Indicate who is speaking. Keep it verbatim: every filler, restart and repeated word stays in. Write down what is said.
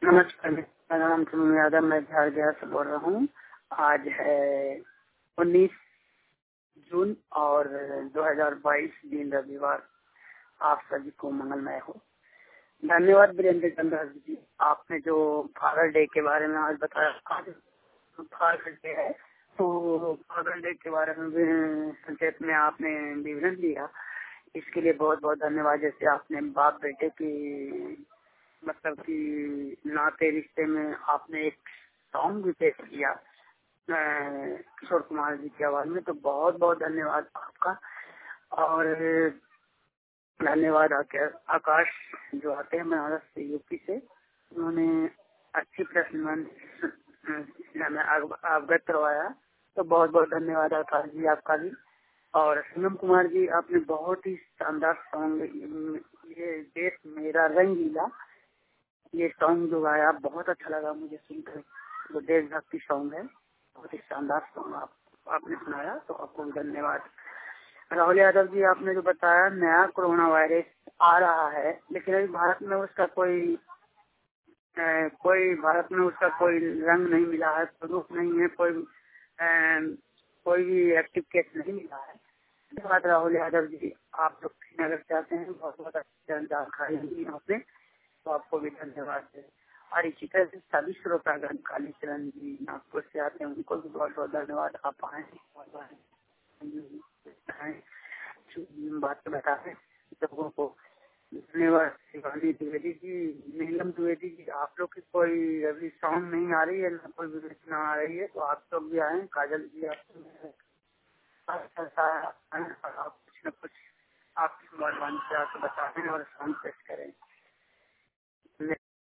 Speaker 1: नमस्कार, मेरा नाम सोनू यादव, मैं बिहार बिहार से बोल रहा हूँ। आज है उन्नीस जून और दो हज़ार बाईस दिन रविवार। आप सभी को मंगलमय हो। धन्यवाद वीरेंद्र चंद्र जी, आपने जो फादर डे के बारे में आज बताया। आज फादर डे है, तो फादर डे के बारे में भी संक्षेप में आपने विवरण दिया, इसके लिए बहुत बहुत धन्यवाद। जैसे आपने बाप बेटे की मतलब कि नाते रिश्ते में आपने एक सॉन्ग भी पेश किया किशोर कुमार जी की आवाज में, तो बहुत बहुत धन्यवाद आपका। और धन्यवाद आकाश जो आते हैं बनारस से, यूपी से, उन्होंने अच्छी प्रश्न हमें अवगत करवाया, तो बहुत बहुत धन्यवाद आकाश जी आपका भी। और संगम कुमार जी, आपने बहुत ही शानदार सॉन्ग, ये देश मेरा रंगीला, ये सॉन्ग जो गाया बहुत अच्छा लगा मुझे सुनकर। वो देशभक्ति सॉन्ग है, बहुत ही शानदार सॉन्ग आप आपने सुनाया, तो आपको धन्यवाद। राहुल यादव जी, आपने जो बताया नया कोरोना वायरस आ रहा है, लेकिन अभी भारत में उसका कोई ए, कोई भारत में उसका कोई रंग नहीं मिला है, प्रूफ नहीं है, कोई ए, कोई भी एक्टिव केस नहीं मिला है। धन्यवाद राहुल यादव जी, आप लोग श्रीनगर चाहते हैं, बहुत बहुत अच्छी जानकारी दी आपने, तो आपको भी धन्यवाद है। और इसी तरह से सभी श्रोतागण काली चरण जी नागपुर से आते हैं, उनको भी बहुत बहुत धन्यवाद। आप आए बात बताए लोगों को। धन्यवाद शिवानी द्विवेदी जी, नीलम द्विवेदी जी, आप लोग की कोई अभी साउंड नहीं आ रही है, ना कोई विवेचना आ रही है, तो आप लोग भी आए। काजल जी, आप आप कुछ न कुछ आपकी मेहरबानी से आके बताएं और साउंड पेश करें।